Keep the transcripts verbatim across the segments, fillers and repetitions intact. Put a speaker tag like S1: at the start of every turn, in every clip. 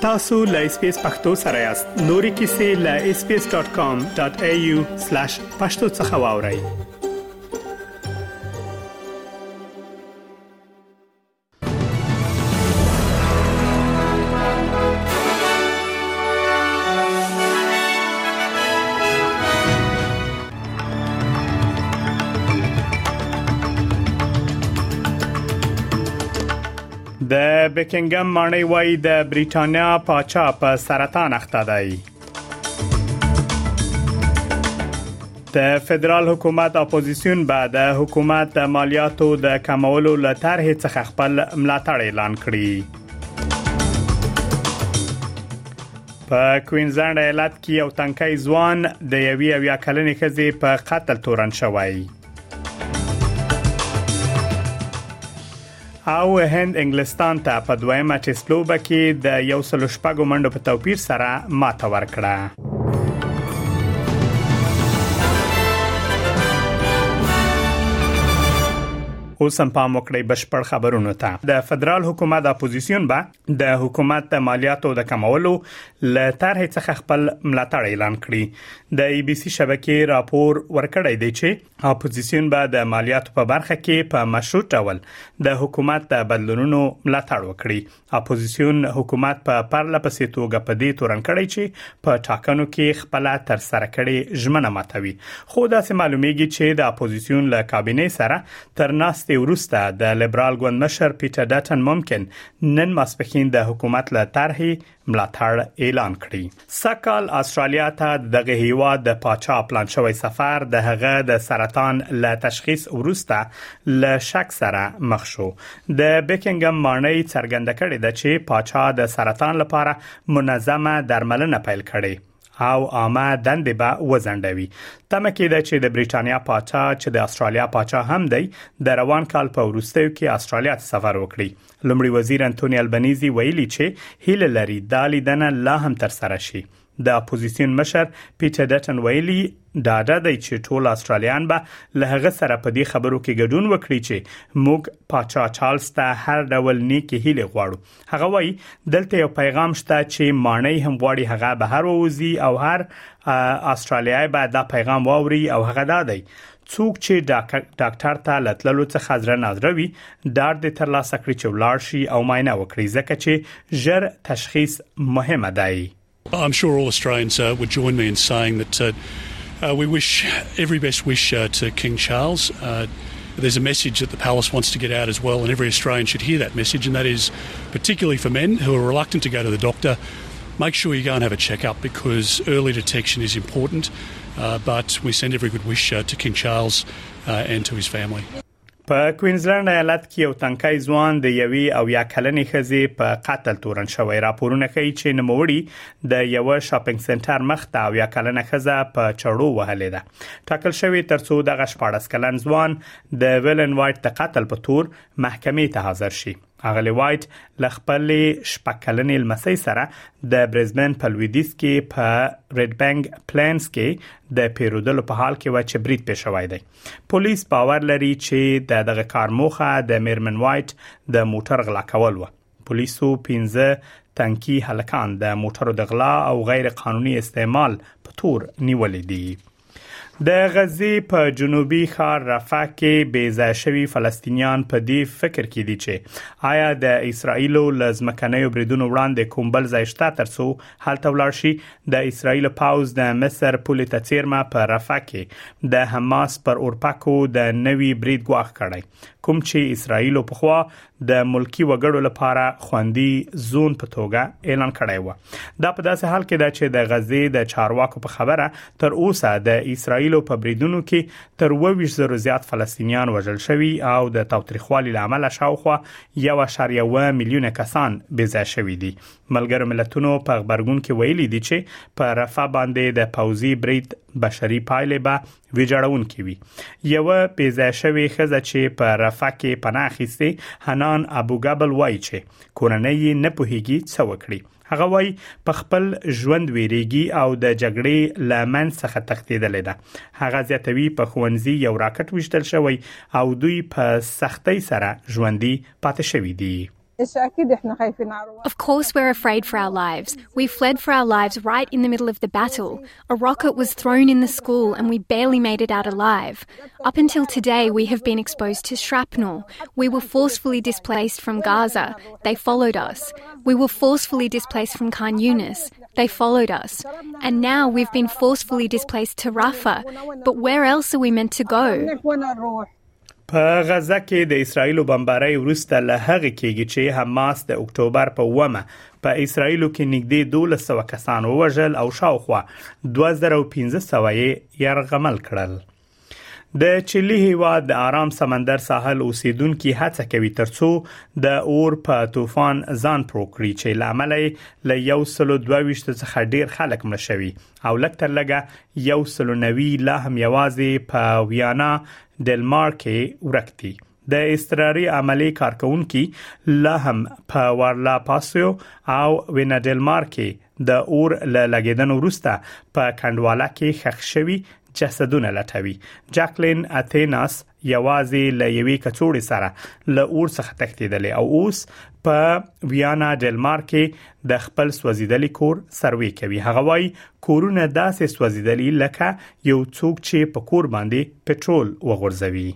S1: tasu.lspacepakhtosarayast nori kisi la s p s dot com dot a u slash pashto tsakhawaurai. د بکینګم مانی وای د بریټانیا پاچا په سرطان اخته دی. د فدرال حکومت اپوزیسیون بعد د حکومت د مالیاتو د کمولو لپاره څخه خپل ملاتړ اعلان کړی. په کوینزلند ایالت کې یو تنکي ځوان د یوې اویا کلنې ښځې په قتل تورن شوی. او هند انګلستان ته په دویمه ټیسټ لوبه کې د یو سل شپږو منډو په توپیر سره ماته ورکړه. اوس هم پام وکړئ بشپړ خبرونو ته. د فدرال حکومت اپوزیسیون به د حکومت مالیاتو د کمولو لپاره څخه خپل ملاتړ اعلان کړی. د ای بي سي شبکې راپور ورکړی دی چې اپوزیسیون به د مالیاتو په برخه کې په مشروط ډول د حکومت د بدلونونو ملاتړ وکړي. اپوزیسیون حکومت په پرله پسې توګه په دې تورن کړی چې په ټاکنو کې خپل تر سره کړي ژمنه ماتوي. خو دا سم معلومیږي چې د اپوزیسیون له کابینې سره تر ناس ورسته د لیبرال ګوند مشر پیټر ډاټن ممکن نن ماسپخین د حکومت له طرحې ملاتړ اعلان کړي. سکهال استرالیا ته دغه هیواد د پاچا پلان شوی سفر د هغه د سرطان له تشخیص ورسته له شک سره مخ شو. د بکینګم مانی څرګنده کړې ده چې پاچا د سرطان لپاره منظمه درملنه پیل کړي او عامه دندې به وزندوي. تمه کېده چې د بریټانیا پاچا چې د استرالیا پاچا هم دی د روان کال په وروستیو کې استرالیا ته سفر وکړي. لومړي وزیر انټونی البنيزي ویلي چې هیله لري د لیدنه لا هم تر سره شي. د اپوزیسیون مشر پیټر ډاټن ویلي ډاډه دی چې ټول استرالیان به له هغه سره په دې خبرو کې ګډون وکړي چې موږ پاچا چارلز ته هر ډول نیکی هیله غواړو. هغه وایي دلته یو پیغام شته چې مانی هم غواړي هغه بهر ووزي او هر استرالیای به دا پیغام واوري او هغه دا دی څوک چې ډاکټر ته لټلو څخه حاضر ناظروي ډاډ دې ترلاسه کړي چې ولاړ شي او معاینه وکړي ځکه چې ژر تشخیص مهمه دی.
S2: I'm sure all Australians uh, would join me in saying that uh, uh, we wish every best wish uh, to King Charles. Uh, there's a message that the palace wants to get out as well, and every Australian should hear that message, and that is particularly for men who are reluctant to go to the doctor. Make sure you go and have a check-up because early detection is important, uh, but we send every good wish uh, to King Charles uh, and to his family.
S1: په کوینزلند ایالت کې یو تنکي ځوان د یوې اویا کلنې ښځې په قتل تورن شوی. راپورونه کوي چې نوموړي د یو شاپینګ سنټر مخ ته اویا کلنه ښځه په چړو وهلې ده. ټاکل شوی ترڅو دغه شپاړس کلن ځوان د ویلن وایټ د قتل په تور محکمې ته حاضر شي. اغلی وایټ ل خپل شپکلنې لمسۍ سره د برزبن په لویدیس کې په ریډ بانک پلانز کې د پیرودلو په حال کې و چې برید پېښوي دی. پولیس باور لري چې دغه کار موخه د میرمن وایټ د موټر غلا کول و. پولیسو پنځه تنکي هلکان د موټرو د غلا او غیر قانوني استعمال په تور نیولې دي. د غزې په جنوبي ښار رفح کې بې ځای شوي فلسطینیان په دې فکر کې دي چې آیا د اسرایل له ځمکنیو بریدونو وړاندې کوم بل ځای شته ترڅو هلته ولاړ شي. د اسرایل پاوز د مصر پولې ته څیرمه په رفح کې د حماس پر اورپکو د نوي برید ګواښ کړی کوم چې اسرایل په خوا د ملکی وګړو لپاره خوندي زون په توګه اعلان کړی و. دا په داسې حال کې ده چې د غزې د چارواکو په خبره تر اوسه د اسرایل په بریدونو کې تر اووه ویشت زره زیات فلسطینیان وژل شوي او د تاوتریخوالي لامل شاوخوا یو اعشاریه اووه میلیونه کسان بې ځای شوي دي. ملګرو ملتونو په خبرګون کې ویلي دي چې په رفح باندې د پوځي برید بشري پایلې به ویجاړونکې وي. یو بې ځای شوی ښځه چې په رفح کې پناه اخیستې حنان ابو غبل وایي چې کورنۍ نه پوهیږي څه وکړي. هغه وایي په خپل ژوند ویریږي او د جګړې لامل څخه تښتیدلې ده. هغه زیاتوي په ښوونځي یو راکټ وشتل شوی او دوی په سختۍ سره ژوندۍ پاتې شوي دي.
S3: Of course we're afraid for our lives. We fled for our lives right in the middle of the battle. A rocket was thrown in the school and we barely made it out alive. Up until today we have been exposed to shrapnel. We were forcefully displaced from Gaza. They followed us. We were forcefully displaced from Khan Yunis. They followed us. And now we've been forcefully displaced to Rafah. But where else are we meant to go?
S1: په غزه کې د اسرایل بمبارۍ وروسته له هغه کېږي چې حماس د اکتوبر په اومه په اسرایل کې نږدې دولس سوه کسان ووژل او شاوخوا دوه زره او پنځه سوه یې یرغمل کړل. د چلی هیواد د آرام سمندر ساحل اوسیدونکو هڅه کوي ترڅو د اور په طوفان ځان پروکړي چې لامل یې له یو سل دوه ویشت څخه ډیر خلک مړ شوي او لکتر لګه یو سل نوي لا هم یوازې په ویانا ډلمار کې ورکتي. د استراري عملی کارکونکو لا هم په وارلا پاسیو او وینا ډلمار کې د اور له لګیدنو وروسته په کندواله کې ښخ شوي جسدونه لټوي. جاکلین اتیناس یوازې له یوې کڅوړې سره له اور څخه تښتېدلې او اوس په ویانا ډلمار کې د خپل سوځیدلي کور سروي کوي. هغه وايي کورونه داسې سوځیدلي لکه یو څوک چې په کور باندې پټرول وغورځوي.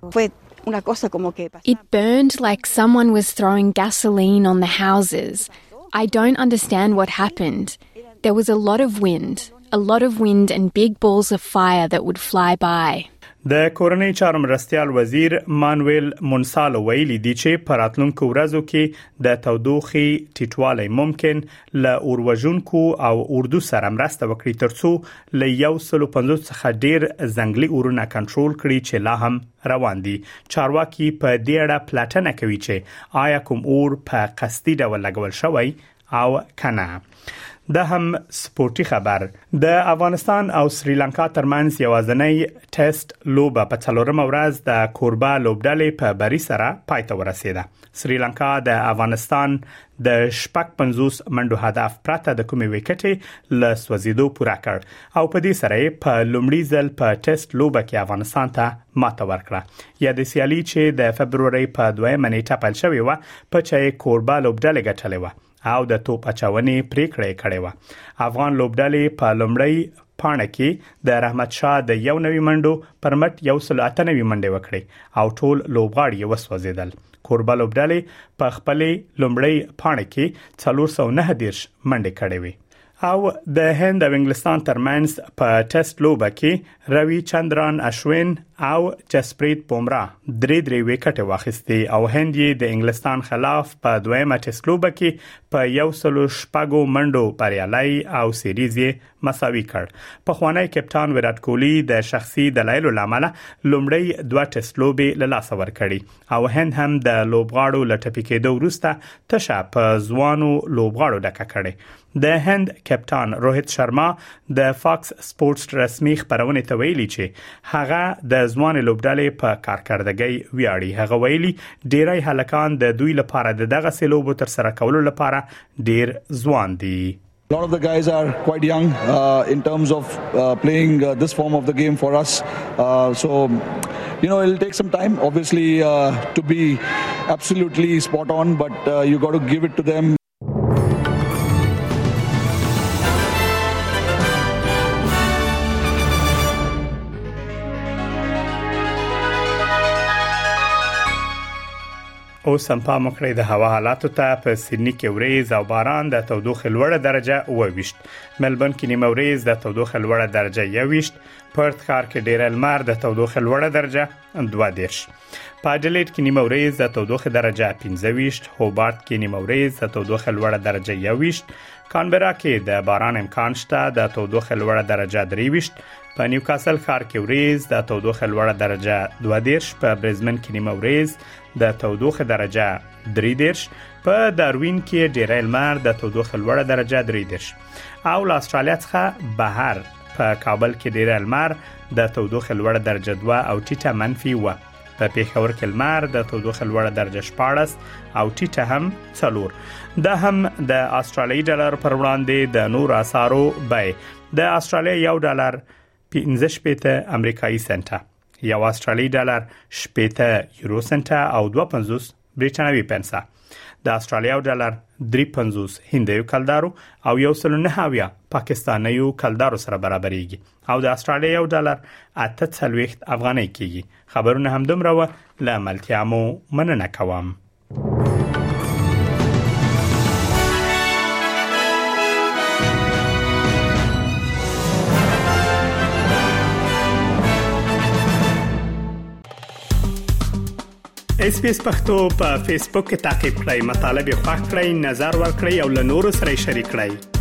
S3: It burned like someone was throwing gasoline on the houses. I don't understand what happened. There was a lot of wind. A lot of wind and big balls of fire that would fly by.
S1: د کورنۍ چارو مرستیال وزیر مانویل مونسالو ویلي دی چې په راتلونکو ورځو کې د تودوخې ټیټوالی ممکن له اوروژونکو او اردو سره مرسته وکړي ترڅو له یو سل پنځوس څخه ډیر ځنګلي اورونه کنټرول کړي چې لا هم روان دي. چارواکي په دې اړه پلټنه کوي چې آیا کوم اور په قصدي ډول لګول شوی او کنه. د هم سپورتي خبر د افغانستان او سریلانکا ترمنځ یوازنۍ ټیسټ لوبه په څلورمه ورځ د کوربه لوبډلې په بری سره پای ته ورسیده. سریلانکا د افغانستان د شپږ پنځوس منډو هدف پرته د کومې وکټې له سوځیدو پوره کړ او په دې سره په لومړي ځل په ټیسټ لوبه کې افغانستان ته ماته ورکړه. یا د سیالي چې د فبرवरी په دویمه نیټه پیل شوې و په چې کوربه لوبډلې ګټلې و او د توپ اچونې پریکړه کړې و. افغان لوبډلې په لومړی پاڼه کې د رحمت شاه د یو نوي منډو پر مټ یو سل اته نوي منډې وکړې او ټول لوبغاړي وسوځیدل. کوربه لوبډلې په خپلې لومړی پاڼه کې څلور سوه نهه دېرش منډې کړې وې. او د هند او انګلستان ترمنځ په ټیسټ لوبه کې روي چندران اشوین او جسپریت بومرا درې درې وکټې واخیستې او هند یې د انګلستان خلاف په دویمه ټیسټ لوبه کې په یو سل شپږو منډو بریالي او سیریز یې مساوي کړ. په خوانی کپټان ویرات کوهلی د شخصي دلایلو لامل لومړی دوه ټیسټ لوبې له لاسه ورکړي او هند هم د لوبغاړو لټپی کېدو وروسته تشه په ځوانو لوبغاړو ډکه کړي. د هند کپټان روهیت شرما د فاکس سپورتس رسمي خبرونه ته ویلي چې هغه د ځوان لوبډلې په کارکړدګۍ ویاړي. هغه ویلي ډیری هلکان د دوی لپاره د دغه سلوبو تر سره کولو لپاره ډیر ځوان دي.
S4: A lot of the guys are quite young uh, in terms of uh, playing uh, this form of the game for us. Uh, so, you know, it'll take some time, obviously, uh, to be absolutely spot on, but uh, you got to give it to them.
S1: اوس هم پام وکړئ د هوا حالاتو ته. په سیدنی کې وریځ او باران، د تودوخې لوړه درجه اووه. ملبورن کې نیمه وریځ، د تودوخې لوړه درجه یوویشت. پرت ښار کې ډیر لمر، د تودوخې لوړه درجه دوه دېرش. په اډلېډ کې نیمه وریځ، د تودوخې درجه پنځه ویشت. هوبارت کې نیمه وریځ، د تودوخې لوړه درجه یوویشت. کانبرا کې د باران امکان شته، د تودوخې لوړه درجه درې ویشت. په نیوکاسل ښار کې وریځ، د تودوخې لوړه درجه دوه دېرش. په برزمن کې نیمه وریځ، د تودوخې درجه درې دېرش. په داروین کې ډیر لمر، د تودوخې لوړه درجه درې دېرش. او له استرالیا څخه بهر په کابل کې ډیر لمر، د تودوخې لوړه درجه دوه او ټیټه منفي و. په پیښور کې لمر، د تودوخې لوړه درجه شپاړس او ټیټه هم څلور. دا هم د استرالیایي ډالر پر وړاندې د نور اسعارو بیه. د استرالیا یو ډالر پنځه شپېته امریکایي سنټه، یو استرالیایي ډالر شپېته یورو سنټه او دوه پنځوس برېټانوي پنسه. د استرالیا ډالر درې پنځوس هندیو کلدارو او یو سل نه هاویا پاکستانیو کلدارو سره برابرېږي او د استرالیا ډالر اته څلوېښت افغانۍ کېږي. خبرونه هم دومره و، له ملتیا مو مننه کوم. اس پی اس پختو په فیسبوک کې تعقیب کړئ، مطالب یې خوښ کړئ، نظر ور کړئ او له نورو سره شریک کړئ.